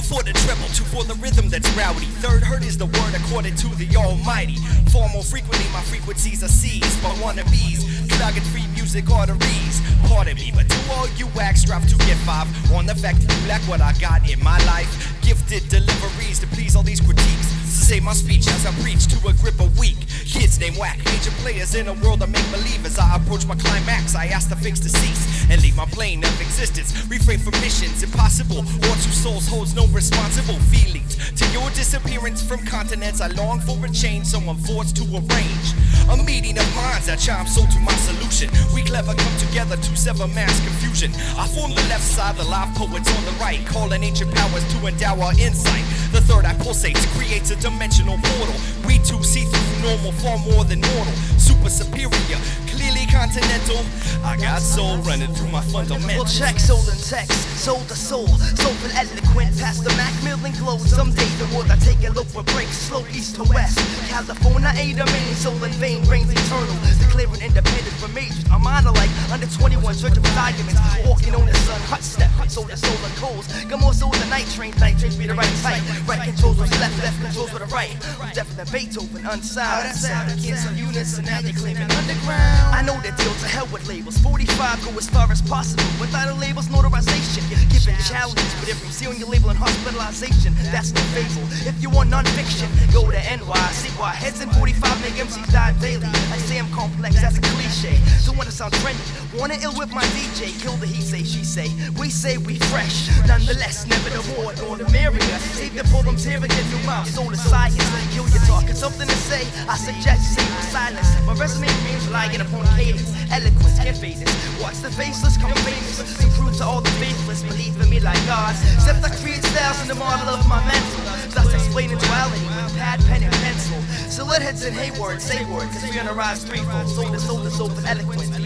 for the treble, two for the rhythm that's rowdy. Third hurt is the word according to the Almighty. Far more frequently my frequencies are seized by wannabes, clogging free music arteries. Pardon me, but to all you wax, strive to get five on the fact that you lack what I got in my life. Gifted deliveries to please all these critiques. To say my speech as I preach to a grip of weak kids named whack. Major players in a world of make believe. As I approach my climax, I ask the fix to cease and leave my plane of existence. Refrain from missions impossible. Or two souls holds no responsible feelings. To your disappearance from continents, I long for a change, so I'm forced to arrange a meeting of minds that chime so to my solution. We clever come together to sever mass confusion. I form the left side, the live poets on the right, calling ancient powers to endow our insight. The third eye pulsates, creates a dimensional portal. We two see through normal, far more than mortal. Super superior, clearly continental. I got soul running through my fundamentals. Well, check soul and text, soul to soul, soulful eloquent, past the Macmillan glow. Someday the world I take a look for breaks, slow east to west. California, A to Maine, soul and vein reigns eternal. Declaring independence from majors. I'm on like under 21, searching for diamonds, walking on the sun, hot step, soul to soul and coals. Got more soul than night trains be the right type. Right controls with left, left controls with the right. I'm deaf than Beethoven, unsigned. Cancel units and now they claiming underground. I know the deal, to hell with labels. 45 go as far as possible without a label's notarization. Giving challenges, but if I'm sealing your label and hospitalization, that's no fable. If you want non-fiction, go to NY. See why heads in 45 make MCs die daily. I say I'm complex, that's a cliche. So when it sound trendy, wanna ill with my DJ. Kill the he say, she say. We say we fresh. Nonetheless, never the war nor the merrier. Save the problems here and get new mouth. Soul is science. Kill your talk. It's something to say. I suggest save silence. My resume means lying upon cadence. Eloquence, can't fade this. Watch the faceless come famous. Improve to all the faithless. Believe in me like gods. Except I create styles in the model of my mental. Thus explaining duality with pad, pen, and pencil. So let heads in Hayward say word, cause we on a rise threefold. Soul to soul, eloquent.